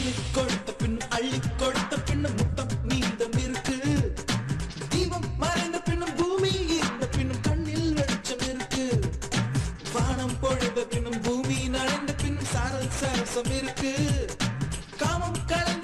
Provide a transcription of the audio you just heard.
கொடுத்த பின் அள்ளி கொடுத்த பின் முத்தம் மீதம் இருக்கு. தீபம் மறைந்த பின்னும் பூமி இருந்த பின்னும் கண்ணில் வெளிச்சம் இருக்கு. வானம் பொழுத பின்னும் பூமி நனைந்த பின்னும் சாரல் சரசம் இருக்கு. காமம் கலந்த